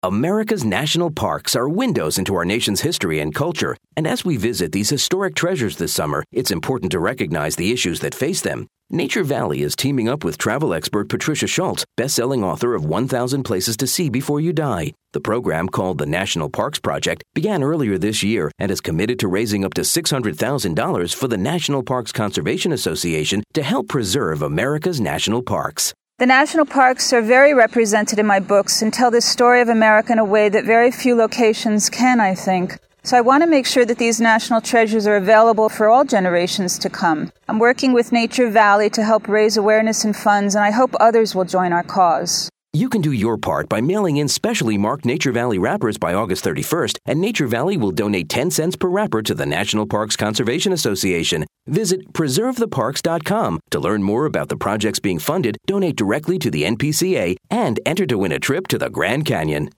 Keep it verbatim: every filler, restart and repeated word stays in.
America's national parks are windows into our nation's history and culture, and as we visit these historic treasures this summer, it's important to recognize the issues that face them. Nature Valley is teaming up with travel expert Patricia Schultz, best-selling author of one thousand Places to See Before You Die. The program, called the National Parks Project, began earlier this year and is committed to raising up to six hundred thousand dollars for the National Parks Conservation Association to help preserve America's national parks. The national parks are very represented in my books and tell the story of America in a way that very few locations can, I think. So I want to make sure that these national treasures are available for all generations to come. I'm working with Nature Valley to help raise awareness and funds, and I hope others will join our cause. You can do your part by mailing in specially marked Nature Valley wrappers by August thirty-first, and Nature Valley will donate ten cents per wrapper to the National Parks Conservation Association. Visit preserve the parks dot com to learn more about the projects being funded, donate directly to the N P C A, and enter to win a trip to the Grand Canyon.